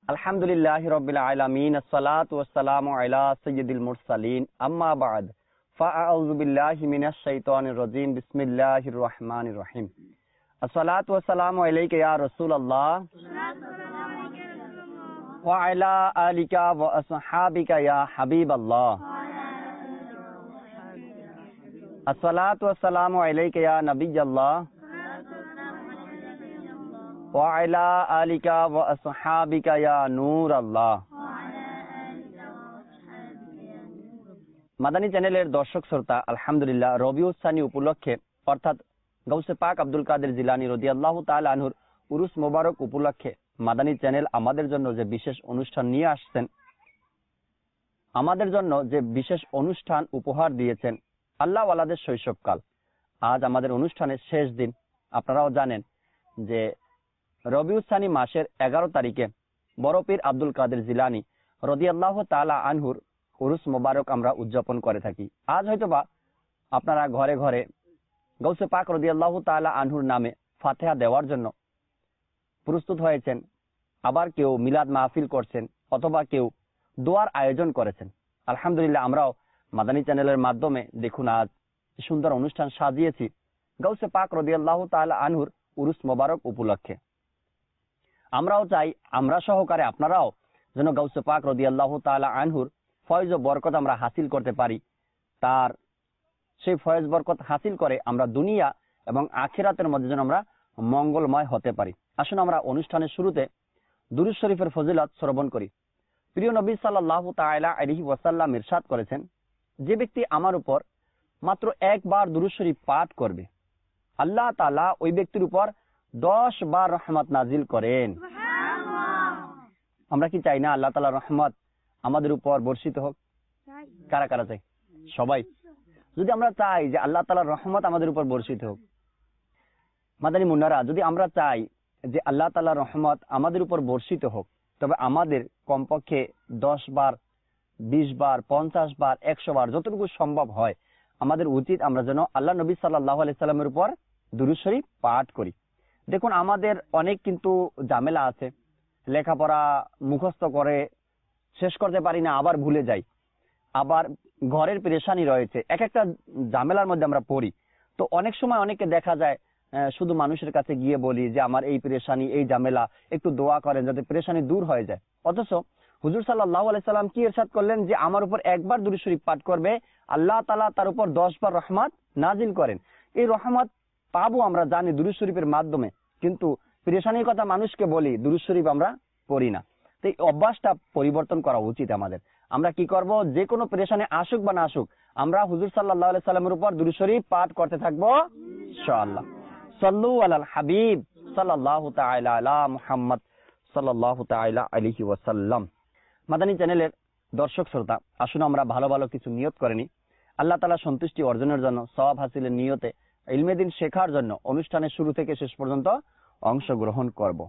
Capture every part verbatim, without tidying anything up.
আলহামদুলিল্লাহি রাব্বিল আলামিন আসসালাতু ওয়াসসালামু আলা সাইয়্যিদিল মুরসালিন আম্মা বা'দ ফাআউযু বিল্লাহি মিনাশ শাইতানির রাজীম বিসমিল্লাহির রহমানির রহিম আসসালাতু ওয়াসসালামু আলাইকা ইয়া রাসূলুল্লাহ ওয়া আলা আলিকা ওয়া আসহাবিকা ইয়া হাবিবাল্লাহ আসসালাতু ওয়াসসালামু আলাইকা ইয়া নাবিয়াল্লাহ ওয়া আলা আলিকা ওয়া আসহাবিকা ইয়া নূরাল্লাহ। মাদানী চ্যানেলের দর্শক শ্রোতা, আলহামদুলিল্লাহ রবিউল সানি উপলক্ষে অর্থাৎ গাউসে পাক আব্দুল কাদের জিলানী রাদিয়াল্লাহু তাআলা আনহুর উরুস মোবারক উপলক্ষে মাদানী চ্যানেল আমাদের জন্য যে বিশেষ অনুষ্ঠান নিয়ে আসছেন, আমাদের জন্য যে বিশেষ অনুষ্ঠান উপহার দিয়েছেন আল্লাহ ওয়ালাদের শৈশবকাল। আজ আমাদের অনুষ্ঠানের শেষ দিন। আপনারাও জানেন যে রবিউল সানি মাসের এগারো তারিখে বড় পীর আব্দুল কাদের জিলানী রাদিয়াল্লাহু তাআলা আনহুর উরুস মোবারক আমরা উদযাপন করে থাকি। আজ হয়তোবা আপনারা ঘরে ঘরে গাউসে পাক রাদিয়াল্লাহু তাআলা আনহুর নামে ফাতিহা দেওয়ার জন্য প্রস্তুত হয়েছেন, আবার কেউ মিলাদ মাহফিল করছেন, অথবা কেউ দোয়ার আয়োজন করেছেন। আলহামদুলিল্লাহ আমরাও মাদানী চ্যানেলের মাধ্যমে দেখুন আজ সুন্দর অনুষ্ঠান সাজিয়েছি গাউসে পাক রাদিয়াল্লাহু তাআলা আনহুর উরুস মোবারক উপলক্ষে। আমরাও চাই আমরা সহকারে আপনারাও যেন গাউসে পাক রাদিয়াল্লাহু তাআলা আনহুর ফয়েজ ও বরকত আমরা হাসিল করতে পারি, তার সেই ফয়েজ বরকত হাসিল করে আমরা দুনিয়া এবং আখিরাতের মধ্যে যেন আমরা মঙ্গলময় হতে পারি। আসুন আমরা অনুষ্ঠানের শুরুতে দুরূদ শরীফের ফজিলত শ্রবণ করি। প্রিয় নবী সাল্লাল্লাহু তাআলা আলাইহি ওয়াসাল্লাম ইরশাদ করেছেন, যে ব্যক্তি আমার উপর মাত্র একবার দুরূদ শরীফ পাঠ করবে, আল্লাহ তাআলা ওই ব্যক্তির উপর দশ বার রহমত নাজিল করেন। আমরা কি চাই না আল্লাহ তাআলার রহমত আমাদের উপর বর্ষিত হোক? কারা কারা চাই? সবাই। যদি আমরা চাই যে আল্লাহ তাআলার রহমত আমাদের উপর বর্ষিত হোক, মাদানী মুন্নারা, যদি আমরা চাই যে আল্লাহ তাআলার রহমত আমাদের উপর বর্ষিত হোক, তবে আমাদের কমপক্ষে দশ বার, বিশ বার, পঞ্চাশ বার, একশো বার, যতটুকু সম্ভব হয় আমাদের উচিত আমরা যেন আল্লাহ নবী সাল্লাল্লাহু আলাইহি সাল্লামের উপর দুরূদ শরীফ পাঠ করি। দেখুন আমাদের অনেক কিন্তু ঝামেলা আছে, লেখাপড়া মুখস্থ করে শেষ করতে পারি না, আবার ভুলে যাই, আবার ঘরের পেরেশানি রয়েছে, এক একটা ঝামেলার মধ্যে আমরা পড়ি। তো অনেক সময় অনেকে দেখা যায় শুধু মানুষের কাছে গিয়ে বলি যে আমার এই পেরেশানি, এই ঝামেলা, একটু দোয়া করেন যাতে পেরেশানি দূর হয়ে যায়। অথচ হুজুর সাল্লাল্লাহু আলাইহি সাল্লাম কি ইরশাদ করলেন যে আমার উপর একবার দুরূদ শরীফ পাঠ করবে, আল্লাহ তাআলা তার উপর দশ বার রহমত নাজিল করেন। এই রহমত পাবো আমরা জানি দুরূদ শরীফের মাধ্যমে, কিন্তু পেরেশানির কথা মানুষকে বলি, দুরূদ শরীফ আমরা পড়ি না। তো এই অভ্যাসটা পরিবর্তন করা উচিত আমাদের। আমরা কি করব, যে কোনো পেরেশানি আসুক বা না আসুক, আমরা হুজুর সাল্লাল্লাহু আলাইহি সাল্লামের উপর দুরূদ শরীফ পাঠ করতে থাকবো ইনশাআল্লাহ। সাল্লু আলাল হাবিব সাল্লাল্লাহু তাআলা আলা মুহাম্মদ সাল্লাল্লাহু তাআলা আলাইহি ওয়াসাল্লাম। মাদানী চ্যানেলের দর্শক শ্রোতা, আসুন আমরা ভালো ভালো কিছু নিয়ত করে নিই। আল্লাহ তাআলা সন্তুষ্টি অর্জনের জন্য, সওয়াব হাসিলের নিয়তে ইলমে দ্বীন শেখার জন্য অনুষ্ঠানের শুরু থেকে শেষ পর্যন্ত অংশগ্রহণ করব।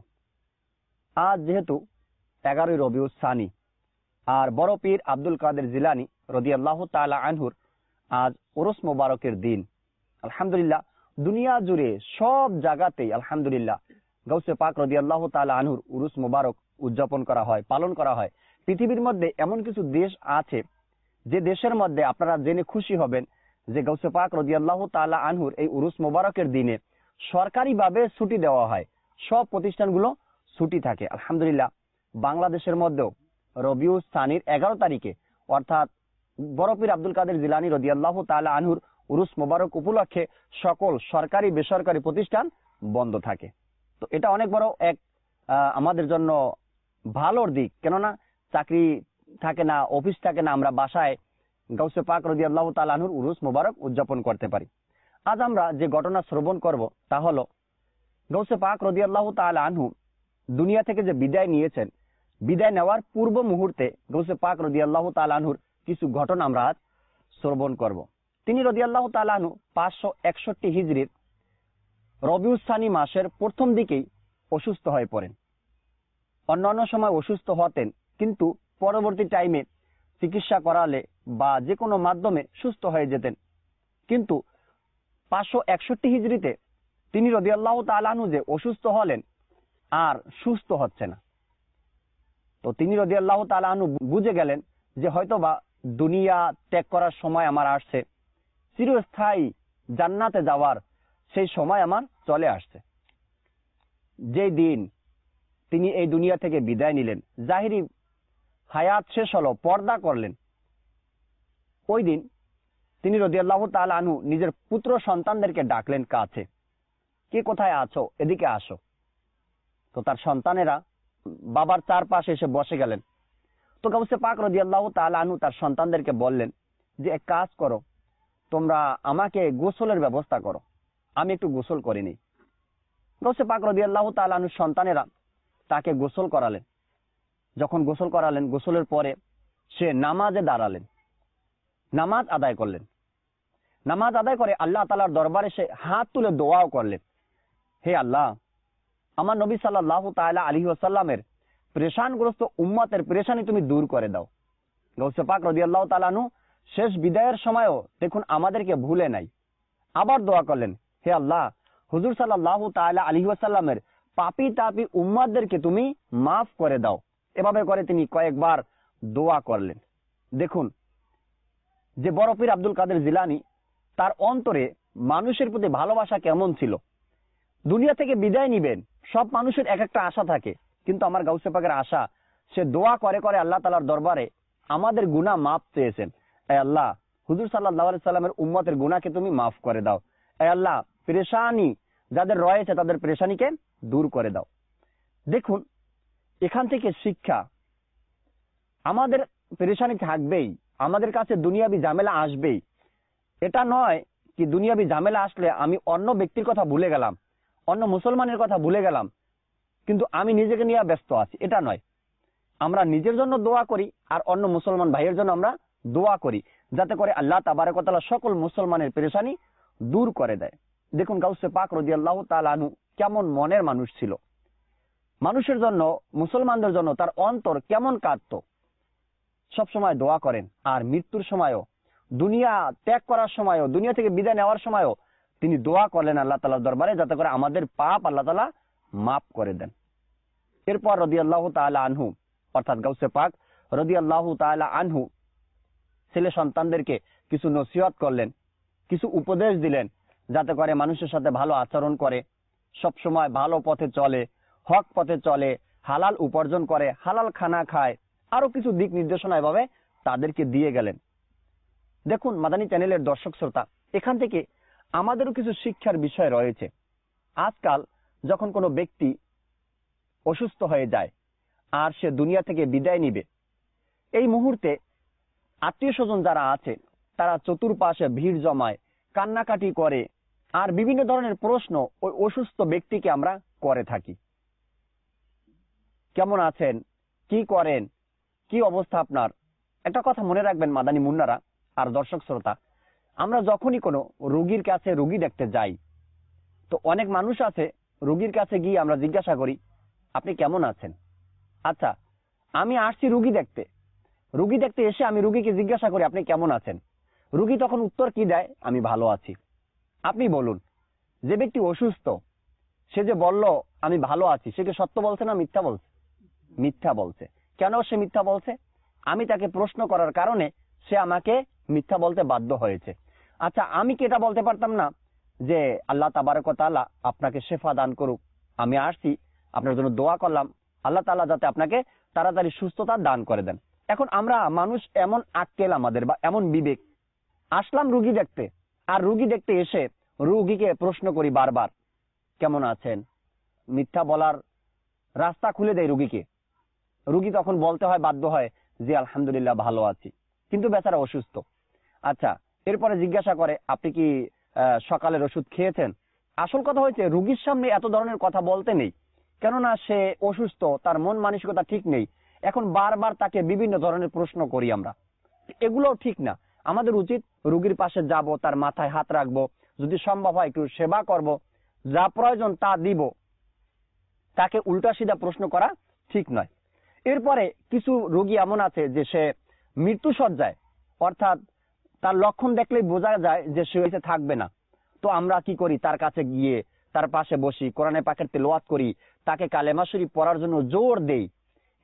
আজ যেহেতু এগারোই রবিউল সানি, আর বড় পীর আব্দুল কাদের জিলানী রাদিয়াল্লাহু তাআলা আনহুর আজ উরুস মোবারকের দিন। আলহামদুলিল্লাহ দুনিয়া জুড়ে সব জায়গাতেই আলহামদুলিল্লাহ গাউসে পাক রাদিয়াল্লাহু তাআলা আনহুর উরুস মোবারক উদযাপন করা হয়, পালন করা হয়। পৃথিবীর মধ্যে এমন কিছু দেশ আছে যে দেশের মধ্যে আপনারা জেনে খুশি হবেন যে গাউসে পাক রাদিয়াল্লাহু তাআলা আনহুর এই উরুস মোবারকের দিনে সরকারিভাবে ছুটি দেওয়া হয়, সব প্রতিষ্ঠানগুলো ছুটি থাকে। আলহামদুলিল্লাহ বাংলাদেশের মধ্যেও রবিউল সানির এগারো তারিখে অর্থাৎ বড় পীর আব্দুল কাদের জিলানী রাদিয়াল্লাহু তাআলা আনহুর উরুস মোবারক উপলক্ষে সকল সরকারি বেসরকারি প্রতিষ্ঠান বন্ধ থাকে। তো এটা অনেক বড় এক আমাদের জন্য ভালোর দিক, কেননা চাকরি থাকে না, অফিস থাকে না, আমরা বাসায় গাউসে পাক রাদিয়াল্লাহু তাআলা আনহুর উরুস মোবারক উদযাপন করতে পারি। আজ আমরা যে ঘটনা শ্রবণ করব তা হলো গাউসে পাক রাদিয়াল্লাহু তাআলা আনহু দুনিয়া থেকে যে বিদায় নিয়েছেন, বিদায় নেওয়ার পূর্ব মুহূর্তে গাউসে পাক রাদিয়াল্লাহু তাআলা আনহুর কিছু ঘটনা আমরা আজ শ্রবণ করব। তিনি রাদিয়াল্লাহু তাআলা আনহু পাঁচশো একষট্টি হিজরির রবিউল সানি মাসের প্রথম দিকেই অসুস্থ হয়ে পড়েন। অন্যান্য সময় অসুস্থ হতেন, কিন্তু পরবর্তী টাইমে চিকিৎসা করালে বা যে কোনো মাধ্যমে সুস্থ হয়ে যেতেন। কিন্তু পাঁচশো একষট্টি হিজরিতে তিনি রাদিয়াল্লাহু তাআলা আনহু যে অসুস্থ হলেন, আর সুস্থ হচ্ছে না। তো তিনি রাদিয়াল্লাহু তাআলা আনহু বুঝে গেলেন যে হয়তোবা দুনিয়া ত্যাগ করার সময় আমার আসছে, চিরস্থায়ী জান্নাতে যাওয়ার সেই সময় আমার চলে আসছে। যেই দিন তিনি এই দুনিয়া থেকে বিদায় নিলেন, জাহিরি হায়াত শেষ হলো, পর্দা করলেন, ওই দিন তিনি রাদিয়াল্লাহু তাআলা আনহু নিজের পুত্র সন্তানদেরকে ডাকলেন কাছে, কে কোথায় আছো, এদিকে আসো। তো তার সন্তানেরা বাবার চারপাশে এসে বসে গেলেন। তো গাউসে পাক রাদিয়াল্লাহু তাআলা আনহু তার সন্তানদেরকে বললেন যে এক কাজ করো, তোমরা আমাকে গোসলের ব্যবস্থা করো, আমি একটু গোসল করে নিই। গাউসে পাক রাদিয়াল্লাহু তাআলা আনহু সন্তানেরা তাকে গোসল করালেন। যখন গোসল করালেন, গোসলের পরে সে নামাজে দাঁড়ালেন, নামাজ আদায় করলেন। নামাজ আদায় করে আল্লাহ তাআলার দরবারে সে হাত তুলে দোয়াও করলেন, হে আল্লাহ, আমার নবী সাল্লাল্লাহু তাআলা আলাইহি ওয়াসাল্লামের পেরেশানগ্রস্ত উম্মতের পেরেশানি তুমি দূর করে দাও। গাউসে পাক রাদিয়াল্লাহু তাআলা আনহু শেষ বিদায়ের সময়ও দেখুন আমাদেরকে ভুলে নাই, আবার দোয়া করলেন, হে আল্লাহ, হুজুর সাল্লাল্লাহু তাআলা আলাইহি ওয়াসাল্লামের পাপী তাপী উম্মতদেরকে তুমি মাফ করে দাও। এভাবে করে তিনি কয়েকবার দোয়া করলেন। দেখুন যে বড় পীর আব্দুল কাদের জিলানী, তার অন্তরে মানুষের প্রতি ভালোবাসা কেমন ছিল। দুনিয়া থেকে বিদায় নিবেন, সব মানুষের এক একটা আশা থাকে, কিন্তু আমার গাউসে পাকের আশা, সে দোয়া করে করে আল্লাহ তাআলার দরবারে আমাদের গুনাহ মাফ চেয়েছেন। এ আল্লাহ, হুজুর সাল্লাল্লাহু আলাইহি সাল্লামের উম্মতের গুনাহকে তুমি মাফ করে দাও। এ আল্লাহ, পেরেশানি যাদের রয়েছে তাদের পেরেশানিকে দূর করে দাও। দেখুন এখান থেকে শিক্ষা, আমাদের পেরেশানি থাকবেই, আমাদের কাছে দুনিয়াবি ঝামেলা আসবেই। এটা নয় কি দুনিয়াবি ঝামেলা আসলে আমি অন্য ব্যক্তির কথা ভুলে গেলাম, অন্য মুসলমানের কথা ভুলে গেলাম, কিন্তু আমি নিজেকে নিয়ে ব্যস্ত আছি, এটা নয়। আমরা নিজের জন্য দোয়া করি আর অন্য মুসলমান ভাইয়ের জন্য আমরা দোয়া করি, যাতে করে আল্লাহ তাবারক ওয়া তাআলা সকল মুসলমানের পেরেশানি দূর করে দেয়। দেখুন গাউসে পাক রাদিয়াল্লাহু তাআলা আনহু কেমন মনের মানুষ ছিল, মানুষের জন্য, মুসলমানদের জন্য তার অন্তর কেমন কাঁদত, সব সময় দোয়া করেন। আর মৃত্যুর সময়ও, দুনিয়া ত্যাগ করার সময়ও, দুনিয়া থেকে বিদায় নেওয়ার সময়ও তিনি দোয়া করলেন আল্লাহ তাআলার দরবারে, যাতে করে আমাদের পাপ আল্লাহ তাআলা মাফ করে দেন। এরপর রাদিয়াল্লাহু তাআলা আনহু অর্থাৎ গাউসে পাক রাদিয়াল্লাহু তাআলা আনহু ছেলে সন্তানদেরকে কিছু নসিহত করলেন, কিছু উপদেশ দিলেন, যাতে করে মানুষের সাথে ভালো আচরণ করে, সব সময় ভালো পথে চলে, হক পথে চলে, হালাল উপার্জন করে, হালাল খানা খায়, আরো কিছু দিক নির্দেশনা এভাবে তাদেরকে দিয়ে গেলেন। দেখুন মাদানী চ্যানেলের দর্শক শ্রোতা, এখান থেকে আমাদেরও কিছু শিক্ষার বিষয় রয়েছে। আজকাল যখন কোনো ব্যক্তি অসুস্থ হয়ে যায় আর সে দুনিয়া থেকে বিদায় নিবে, এই মুহূর্তে আত্মীয় স্বজন যারা আছে তারা চতুর্পাশে ভিড় জমায়, কান্নাকাটি করে, আর বিভিন্ন ধরনের প্রশ্ন ওই অসুস্থ ব্যক্তিকে আমরা করে থাকি। কেমন আছেন, কি করেন, কি অবস্থা আপনার? একটা কথা মনে রাখবেন মাদানী মুন্নারা আর দর্শক শ্রোতা, আমরা যখনই কোনো রোগীর কাছে রোগী দেখতে যাই, তো অনেক মানুষ আছে রোগীর কাছে গিয়ে আমরা জিজ্ঞাসা করি, আপনি কেমন আছেন? আচ্ছা, আমি আসছি রোগী দেখতে, রোগী দেখতে এসে আমি রোগীকে জিজ্ঞাসা করি আপনি কেমন আছেন? রোগী তখন উত্তর কি দেয়? আমি ভালো আছি। আপনি বলুন, যে ব্যক্তি অসুস্থ সে যে বলল আমি ভালো আছি, সে কি সত্য বলছে না মিথ্যা বলছে? মিথ্যা বলছে। কেন সে মিথ্যা বলছে? আমি তাকে প্রশ্ন করার কারণে সে আমাকে মিথ্যা বলতে বাধ্য হয়েছে। আচ্ছা, আমি কি এটা বলতে পারতাম না যে আল্লাহ তাবারক ওয়া তাআলা আপনাকে শেফা দান করুক, আমি আসছি আপনার জন্য দোয়া করলাম, আল্লাহ তাআলা যাতে আপনাকে তাড়াতাড়ি সুস্থতা দান করে দেন। এখন আমরা মানুষ এমন আক্কেল আমাদের বা এমন বিবেক, আসলাম রুগী দেখতে, আর রুগী দেখতে এসে রুগীকে প্রশ্ন করি বারবার কেমন আছেন? মিথ্যা বলার রাস্তা খুলে দেয় রুগীকে। রুগী তখন বলতে হয়, বাধ্য হয় যে আলহামদুলিল্লাহ ভালো আছি, কিন্তু বেচারা অসুস্থ। আচ্ছা, এরপরে জিজ্ঞাসা করে আপনি কি সকালের ওষুধ খেয়েছেন? আসল কথা হয়েছে রুগীর সামনে এত ধরনের কথা বলতে নেই, কেননা সে অসুস্থ, তার মন মানসিকতা ঠিক নেই। এখন বারবার তাকে বিভিন্ন ধরনের প্রশ্ন করি আমরা, এগুলো ঠিক না। আমাদের উচিত রুগীর পাশে যাব, তার মাথায় হাত রাখবো, যদি সম্ভব হয় একটু সেবা করব, যা প্রয়োজন তা দিব। তাকে উল্টা সিধা প্রশ্ন করা ঠিক নয়। এরপরে কিছু রোগী এমন আছে যে সে মৃত্যু সজ্জায়, অর্থাৎ তার লক্ষণ দেখলেই বোঝা যায় যে সে হয়েছে থাকবে না। তো আমরা কি করি? তার কাছে গিয়ে তার পাশে বসি, কোরআনে পাকের তেলাওয়াত করি, তাকে কালেমা শরীফ পড়ার জন্য জোর দেই।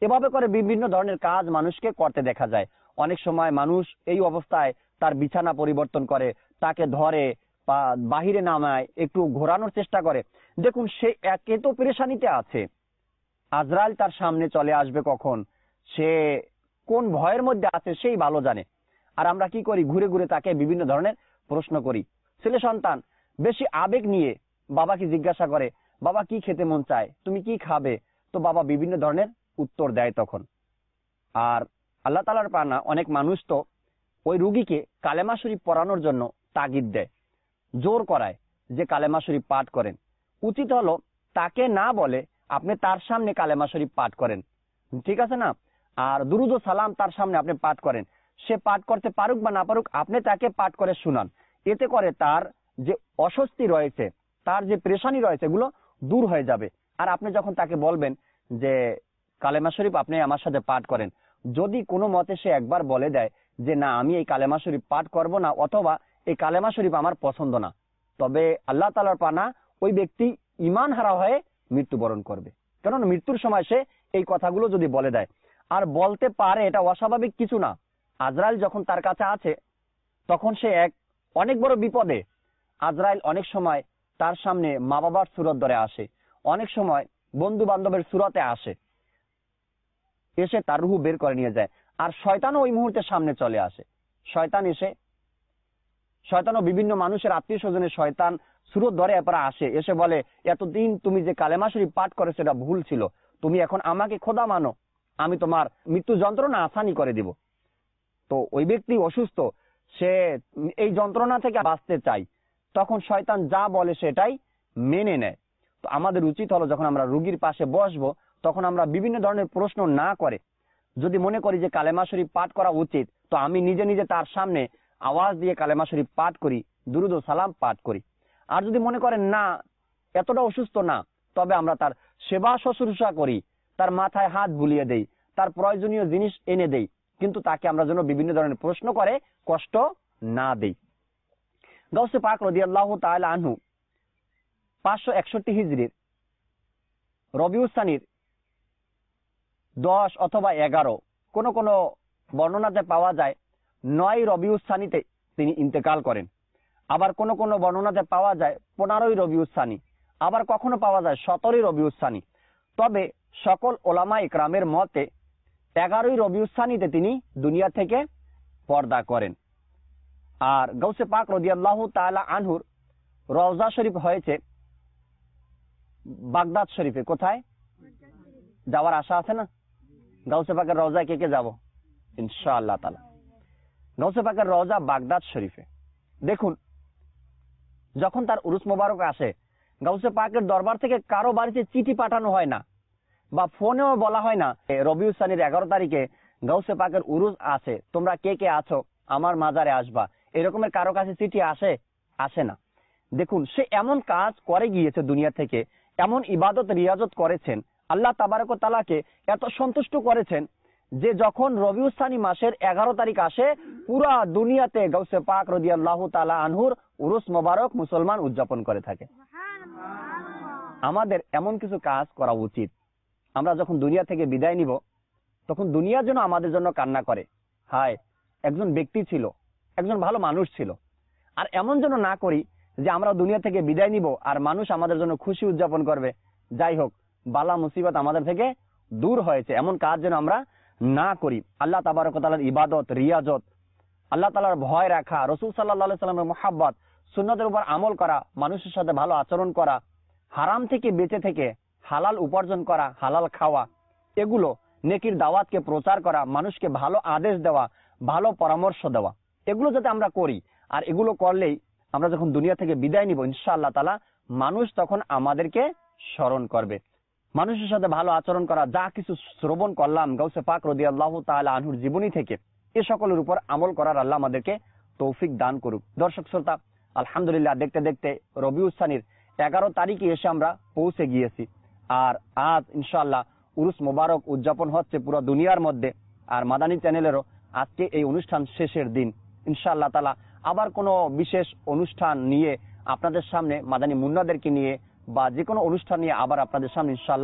এভাবে করে বিভিন্ন ধরনের কাজ মানুষকে করতে দেখা যায়। অনেক সময় মানুষ এই অবস্থায় তার বিছানা পরিবর্তন করে, তাকে ধরে বা বাহিরে নামায়, একটু ঘোরানোর চেষ্টা করে। দেখুন, সে একে তো পেরেশানিতে আছে, আজরাইল তার সামনে চলে আসবে কখন, সে কোন ভয়ের মধ্যে আছে সেই ভালো জানে। আর আমরা কি করি, ঘুরে ঘুরে তাকে বিভিন্ন ধরনের প্রশ্ন করি। ছেলে সন্তান বেশি আবেগ নিয়ে বাবাকে জিজ্ঞাসা করে, বাবা কি খেতে মন চায়, তুমি কি খাবে, তো বাবা বিভিন্ন ধরনের উত্তর দেয় তখন। আর আল্লাহ তাআলার পানা অনেক মানুষ তো ওই রুগীকে কালেমা শরীফ পড়ানোর জন্য তাগিদ দেয়, জোর করায় যে কালেমা শরীফ পাঠ করেন। উচিত হলো তাকে না বলে আপনি তার সামনে কালেমা শরীফ পাঠ করেন, ঠিক আছে না? আর দুরুদ ও সালাম তার সামনে আপনি পাঠ করেন। সে পাঠ করতে পারুক বা না পারুক, আপনি তাকে পাঠ করে শুনান। এতে করে তার যে অস্বস্তি রয়েছে, তার যে পেরেশানি রয়েছে, এগুলো দূর হয়ে যাবে। আর আপনি যখন তাকে বলবেন যে কালেমা শরীফ আপনি আমার সাথে পাঠ করেন, যদি কোনো মতে সে একবার বলে দেয় যে না আমি এই কালেমা শরীফ পাঠ করব না, অথবা এই কালেমা শরীফ আমার পছন্দ না, তবে আল্লাহ তাআলার পানা ওই ব্যক্তি ঈমান হারা হয়ে মৃত্যুবরণ করবে। কারণ মৃত্যুর সময় সে এই কথাগুলো যদি বলে দেয়, আর বলতে পারে, এটা অস্বাভাবিক কিছু না। আজরাইল যখন তার কাছে আছে তখন সে এক অনেক বড় বিপদে। আজরাইল অনেক সময় তার সামনে মা বাবার সুরত ধরে আসে, অনেক সময় বন্ধু বান্ধবের সুরতে আসে, এসে তার রুহু বের করে নিয়ে যায়। আর শয়তানও ওই মুহূর্তে সামনে চলে আসে। শয়তান এসে শয়তানও বিভিন্ন মানুষের আত্মীয় স্বজনের শয়তান সুরত ধরে এরপর আসে, এসে বলে এতদিন তুমি যে কালেমা শরীফ পাঠ করে সেটা ভুল ছিল, তুমি এখন আমাকে খোদা মানো, আমি তোমার মৃত্যু যন্ত্রণা আসানি করে দিব। তো ওই ব্যক্তি অসুস্থ, সে এই যন্ত্রণা থেকে বাঁচতে চাই, তখন শয়তান যা বলে সেটাই মেনে নেয়। তো আমাদের উচিত হলো যখন আমরা রুগীর পাশে বসবো তখন আমরা বিভিন্ন ধরনের প্রশ্ন না করে, যদি মনে করি যে কালেমা শরীফ পাঠ করা উচিত, তো আমি নিজে নিজে তার সামনে আওয়াজ দিয়ে কালেমা শরীফ পাঠ করি, দুরুদ ও সালাম পাঠ করি। আর যদি মনে করেন না এতটা অসুস্থ না, তবে আমরা তার সেবা শুশ্রূষা করি, তার মাথায় হাত বুলিয়ে দেই, তার প্রয়োজনীয় জিনিস এনে দেই, কিন্তু তাকে আমরা যেন বিভিন্ন ধরনের প্রশ্ন করে কষ্ট না দেই। গাউসে পাক রাদিয়াল্লাহু তাআলা আনহু পাঁচশো একষট্টি হিজরির রবিউল সানির দশ অথবা এগারো, কোন কোন বর্ণনাতে পাওয়া যায় নয় রবিউল সানিতে তিনি ইন্তেকাল করেন। আবার কোন কোন বর্ণনাতে পাওয়া যায় পনেরোই রবিউল সানি, আবার কখনো পাওয়া যায় সতেরোই রবিউল সানি। তবে সকল ওলামা ইকরামের মতে এগারোই রবিউল সানিতে তিনি দুনিয়া থেকে পর্দা করেন। আর গাউসে পাক রাদিয়াল্লাহু তাআলা আনহুর রওজা শরীফ হয়েছে বাগদাদ শরীফে। কোথায় যাওয়ার আশা আছে না? গাউসে পাকের রওজায় কে কে যাব? ইনশাআল্লাহ তাআলা। গাউসে পাকের রওজা বাগদাদ শরীফে। দেখুন, যখন তার উরুস মোবারক আসে, গাউসে পাকের দরবার থেকে কারো বাড়িতে চিঠি পাঠানো হয় না, বা ফোনেও বলা হয় না রবিউল সানির এগারো তারিখে গাউসে পাকের উরুস আছে, তোমরা কে কে আছো আমার মাজারে আসবা। এরকমের কারো কাছে চিঠি আসে? আসে না। দেখুন, সে এমন কাজ করে গিয়েছে দুনিয়া থেকে, এমন ইবাদত রিয়াজত করেছেন, আল্লাহ তাবারক ওয়া তাআলাকে এত সন্তুষ্ট করেছেন যে যখন রবিউল সানি মাসের এগারো তারিখ আসে, পুরা দুনিয়াতে গাউসে পাক রাদিয়াল্লাহু তাআলা আনহুর উরুস মোবারক মুসলমান উদযাপন করে থাকে। আমাদের এমন কিছু কাজ করা উচিত, আমরা যখন দুনিয়া থেকে বিদায় নিব তখন দুনিয়ার জন্য আমাদের জন্য কান্না করে, হায় একজন ব্যক্তি ছিল, একজন ভালো মানুষ ছিল। আর এমন যেন না করি যে আমরা দুনিয়া থেকে বিদায় নিব আর মানুষ আমাদের জন্য খুশি উদযাপন করবে। যাই হোক, বালা মুসিবত আমাদের থেকে দূর হয়েছে, এমন কাজ যেন আমরা না করি। আল্লাহ তাবারক ওয়া তাআলার ইবাদত রিয়াজত, আল্লাহ তাআলার ভয় রাখা, রাসূল সাল্লাল্লাহু আলাইহি সাল্লামের মুহাব্বত, সুন্নতের উপর আমল করা, মানুষের সাথে ভালো আচরণ করা, হারাম থেকে বেঁচে থেকে হালাল উপার্জন করা, হালাল খাওয়া, এগুলো নেকির দাওয়াতকে প্রচার করা, মানুষকে ভালো আদেশ দেওয়া, ভালো পরামর্শ দেওয়া, এগুলো যাতে আমরা করি। আর এগুলো করলেই আমরা যখন দুনিয়া থেকে বিদায় নিব ইনশাআল্লাহ তাআলা মানুষ তখন আমাদেরকে স্মরণ করবে। মানুষের সাথে ভালো আচরণ করা, যা কিছু শ্রবণ করলাম গাউসে পাক রাদিয়াল্লাহু তাআলা আনহুর জীবনী থেকে, এ সকলের উপর আমল করার আল্লাহ আমাদেরকে তৌফিক দান করুক। দর্শক শ্রোতা, আলহামদুলিল্লাহ দেখতে দেখতে রবিউল সানির এগারো তারিখে এসে আমরা পৌঁছে গিয়েছি। আর আজ ইনশাআল্লাহ উরুস মোবারক উদযাপন হচ্ছে পুরো দুনিয়ার মধ্যে। আর মাদানী চ্যানেলেরও আজকে এই অনুষ্ঠান শেষের দিন। ইনশাআল্লাহ তাআলা আবার কোনো বিশেষ অনুষ্ঠান নিয়ে আপনাদের সামনে, মাদানী মুন্নাদেরকে নিয়ে বা যে কোনো অনুষ্ঠান নিয়ে আবার আপনাদের সামনে ইনশাআল্লাহ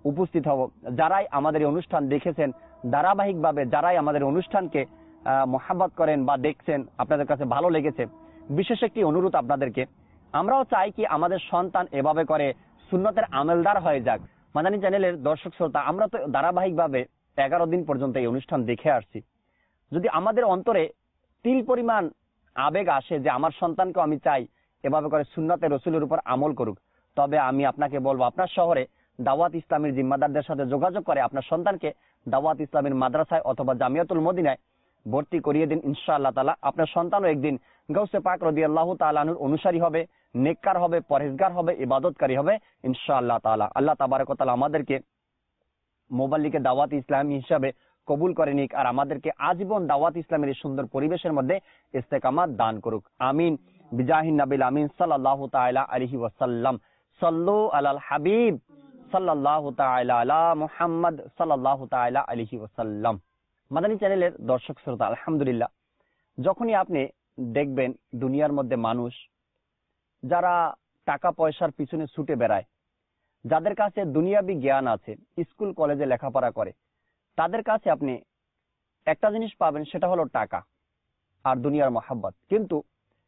উপস্থিত হব। যারাই আমাদের এই অনুষ্ঠান দেখেছেন ধারাবাহিকভাবে, যারাই আমাদের অনুষ্ঠানকে মোহাব্বত করেন বা দেখছেন, আপনাদের কাছে ভালো লেগেছে, বিশেষ একটি অনুরোধ আপনাদেরকে, আমরাও চাই কি আমাদের সন্তান এভাবে করে সুন্নতের আমেলদার হয়ে যাক। মাদানী চ্যানেলের দর্শক শ্রোতা, আমরা তো ধারাবাহিকভাবে এগারো দিন পর্যন্ত এই অনুষ্ঠান দেখে আসছি। যদি আমাদের অন্তরে তিল পরিমাণ আবেগ আসে যে আমার সন্তানকে আমি চাই এভাবে করে সুন্নতে রসুলের উপর আমল করুক, তবে আমি আপনাকে বলবো আপনার শহরে দাওয়াত ইসলামের জিম্মাদারদের সাথে যোগাযোগ করে আপনার সন্তানকে দাওয়াত ইসলামের মাদ্রাসায় অথবা জামিয়াতুল মদিনায় ভর্তি করিয়ে দিন। ইনশাআল্লাহ তাআলা আপনার সন্তানও একদিন গাউসে পাক রাদিয়াল্লাহু তাআলা আনহুর অনুসারী হবে, নেককার হবে, পরহেজগার হবে, ইবাদতকারী হবে ইনশাআল্লাহ তাআলা। আল্লাহ তাবারক ওয়া তাআলা আমাদেরকে মোবাল্লিকে দাওয়াত ইসলামী হিসাবে কবুল করে নিক, আর আমাদেরকে আজীবন দাওয়াত ইসলামের এই সুন্দর পরিবেশের মধ্যে ইস্তেকামাত দান করুক। আমিন বিজাহিন নবিল আমিন সাল্লাল্লাহু তাআলা আলাইহি ওয়াসাল্লাম। সাল্লু আলাল হাবিব সাল্লাল্লাহু তাআলা আলা মুহাম্মদ সাল্লাল্লাহু তাআলা আলাইহি ওয়াসাল্লাম। মাদানী চ্যানেলের দর্শক শ্রোতা, আলহামদুলিল্লাহ, যখনই আপনি দেখবেন দুনিয়ার মধ্যে মানুষ যারা টাকা পয়সার পিছনে ছুটে বেড়ায়, যাদের কাছে দুনিয়াবি জ্ঞান আছে, স্কুল কলেজে লেখাপড়া করে, তাদের কাছে আপনি একটা জিনিস পাবেন, সেটা হলো টাকা আর দুনিয়ার মহাব্বত। কিন্তু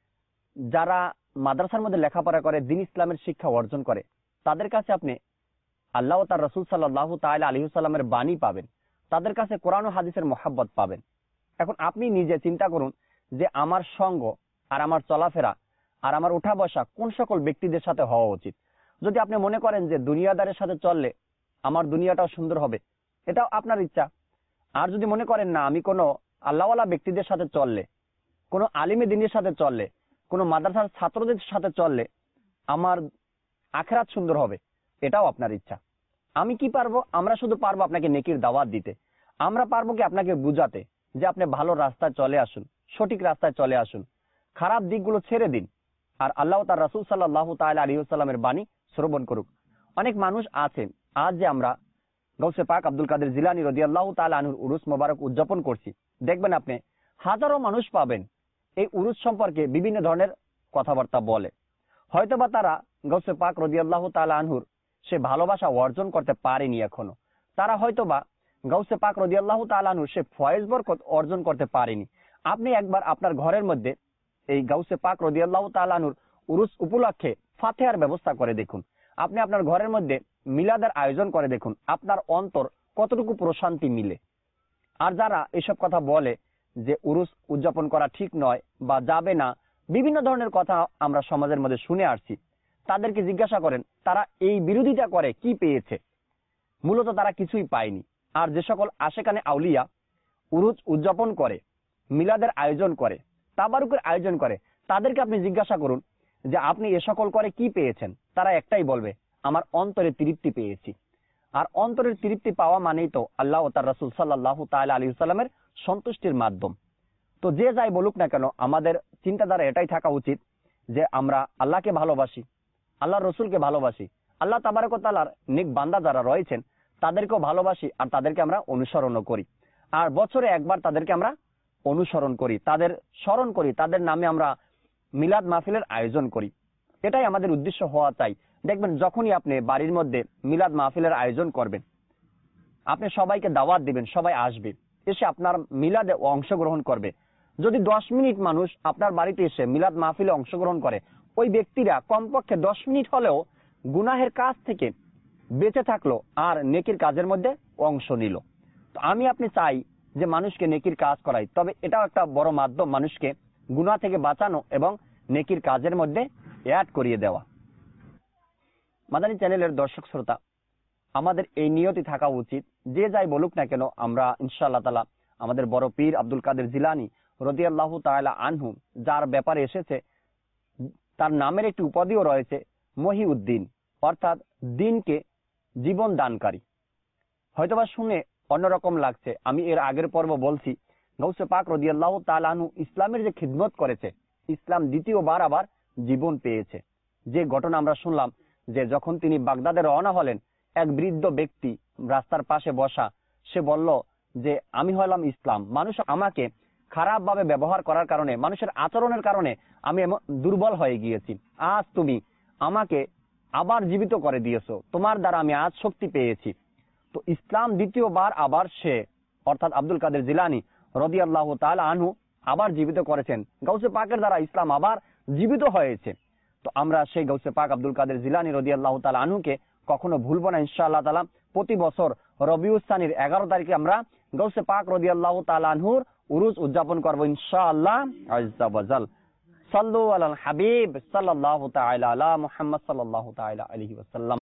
যারা মাদ্রাসার মধ্যে লেখাপড়া করে, দ্বীন ইসলামের শিক্ষা অর্জন করে, তাদের কাছে আপনি আল্লাহ ও তার রাসূল সাল্লাল্লাহু তাআলা আলাইহি ওয়াসাল্লামের বাণী পাবেন, তাদের কাছে কোরআন ও হাদিসের মহাব্বত পাবেন। এখন আপনি নিজে চিন্তা করুন যে আমার সঙ্গ আর আমার চলাফেরা আর আমার উঠা বসা কোন সকল ব্যক্তিদের সাথে হওয়া উচিত। যদি আপনি মনে করেন যে দুনিয়াদারের সাথে চললে আমার দুনিয়াটাও সুন্দর হবে, এটাও আপনার ইচ্ছা। আর যদি মনে করেন না আমি কোনো আল্লাহওয়ালা ব্যক্তিদের সাথে চললে, কোনো আলিমে দ্বীনের সাথে চললে, কোনো মাদ্রাসার ছাত্রদের সাথে চললে আমার আখিরাত সুন্দর হবে, এটাও আপনার ইচ্ছা। আমি কি পারবো? আমরা শুধু পারবো আপনাকে নেকির দাওয়াত দিতে। আমরা পারবো কি আপনাকে বুঝাতে যে আপনি ভালো রাস্তায় চলে আসুন, সঠিক রাস্তায় চলে আসুন, খারাপ দিকগুলো ছেড়ে দিন, আর আল্লাহ তার রাসূল সাল্লাল্লাহু তাআলা আলাইহি ওয়াসাল্লামের বাণী শ্রবণ করুক। অনেক মানুষ আছে, আজ যে আমরা গাউসে পাক আব্দুল কাদের জিলানী রাদিয়াল্লাহু তাআলা আনহুর উরুস মোবারক উদযাপন করছি, দেখবেন আপনি হাজারো মানুষ পাবেন এই উরুস সম্পর্কে বিভিন্ন ধরনের কথাবার্তা বলে। হয়তোবা তারা গাউসে পাক রাদিয়াল্লাহু তাআলা আনহুর সে ভালোবাসা অর্জন করতে পারেনি এখনো, তারা হয়তোবা গাউসে পাক রাদিয়াল্লাহু তাআলা আনহুর সে ফয়েজ বরকত অর্জন করতে পারেনি। আপনি একবার আপনার ঘরের মধ্যে এই গাউসে পাক রাদিয়াল্লাহু তাআলা আনহুর উরুস উপলক্ষে ফাতিহার ব্যবস্থা করে দেখুন, আপনি আপনার ঘরের মধ্যে মিলাদের আয়োজন করে দেখুন, আপনার অন্তর কতটুকু প্রশান্তি মিলে। আর যারা এসব কথা বলে যে উরুস উদযাপন করা ঠিক নয় বা যাবে না, বিভিন্ন ধরনের কথা আমরা সমাজের মধ্যে শুনে আসছি, তাদেরকে জিজ্ঞাসা করেন তারা এই বিরোধিতা করে কি পেয়েছে। মূলত তারা কিছুই পায়নি। আর যে সকল আশেকানে আউলিয়া উরুস উদযাপন করে, মিলাদের আয়োজন করে, তাবারুকের আয়োজন করে, তাদেরকে আপনি জিজ্ঞাসা করুন যে আপনি এ সকল করে কি পেয়েছেন। তারা একটাই বলবে, আমার অন্তরে তৃপ্তি পেয়েছি। আর অন্তরের তৃপ্তি পাওয়া মানেই তো আল্লাহ ও তার রাসূল সাল্লাল্লাহু তাআলা আলাইহি ওয়াসাল্লামের সন্তুষ্টির মাধ্যম। তো যে যাই বলুক না কেন, আমাদের চিন্তাধারা এটাই থাকা উচিত যে আমরা আল্লাহকে ভালোবাসি, আল্লাহর রসুলকে ভালোবাসি, আল্লাহ তাবারক ওয়া তাআলার নেক বান্দা যারা রয়েছেন তাদেরকেও ভালোবাসি, আর তাদেরকে আমরা অনুসরণও করি। আর বছরে একবার তাদেরকে আমরা অনুসরণ করি, তাদের স্মরণ করি, তাদের নামে আমরা মিলাদ মাহফিলের আয়োজন করি। এটাই আমাদের উদ্দেশ্য হওয়া চাই। দেখবেন যখনই আপনি বাড়ির মধ্যে মিলাদ মাহফিলের আয়োজন করবেন, আপনি সবাইকে দাওয়াত দিবেন, সবাই আসবে, এসে আপনার মিলাদে অংশগ্রহণ করবে। যদি দশ মিনিট মানুষ আপনার বাড়িতে এসে মিলাদ মাহফিলে অংশগ্রহণ করে, ওই ব্যক্তিরা কমপক্ষে দশ মিনিট হলেও গুনাহের কাজ থেকে বেঁচে থাকলো আর নেকির কাজের মধ্যে অংশ নিল। তো আমি আপনি চাই যে মানুষকে নেকির কাজ করাই, তবে এটাও একটা বড় মাধ্যম মানুষকে গুনাহ থেকে বাঁচানো এবং নেকির কাজের মধ্যে অ্যাড করিয়ে দেওয়া। মাদানী চ্যানেলের দর্শক শ্রোতা, আমাদের এই নিয়তি থাকা উচিত, যে যাই বলুক না কেন আমরা ইনশাআল্লাহ তাআলা আমাদের বড় পীর আব্দুল কাদের জিলানী রাদিয়াল্লাহু তাআলা আনহু, যার ব্যাপারে এসেছে তার নামের একটি উপাধিও রয়েছে মহিউদ্দিন, অর্থাৎ দিনকে জীবন দানকারী। হয়তোবা শুনে অন্যরকম লাগছে, আমি এর আগের পর্ব বলছি গাউসে পাক রাদিয়াল্লাহু তাআলা আনহু ইসলামের যে খিদমত করেছে, ইসলাম দ্বিতীয়বার আবার জীবন পেয়েছে। যে ঘটনা আমরা শুনলাম যে যখন তিনি বাগদাদে রওনা হলেন, এক বৃদ্ধ ব্যক্তি রাস্তার পাশে বসা, সে বলল যে আমি হলাম ইসলাম, মানুষ আমাকে খারাপ ভাবে ব্যবহার করার কারণে, মানুষের আচরণের কারণে আমি দুর্বল হয়ে গিয়েছি, আজ তুমি আমাকে আবার জীবিত করে দিয়েছো, তোমার দ্বারা আমি আজ শক্তি পেয়েছি, তো ইসলাম দ্বিতীয়বার আবার সে অর্থাৎ আব্দুল কাদের জিলানী রাদিয়াল্লাহু তাআলা আনহু আবার জীবিত করেছেন। গাউসে পাকের দ্বারা ইসলাম আবার জীবিত হয়েছে। তো আমরা সেই গাউসে পাক আব্দুল কাদের জিলানী রাদিয়াল্লাহু তাআলা আনহুকে কখনো ভুলবো না ইনশাআল্লাহ তাআলা। প্রতি বছর রবিউল সানির এগারো তারিখে আমরা গাউসে পাক রাদিয়াল্লাহু তাআলা আনহুর উরুস উদযাপন করব ইনশাআল্লাহ আযজা ওয়াজাল। সাল্লু আলাল হাবিব সাল্লাল্লাহু তাআলা আলা মুহাম্মদ সাল্লাল্লাহু তাআলা আলাইহি ওয়াসাল্লাম।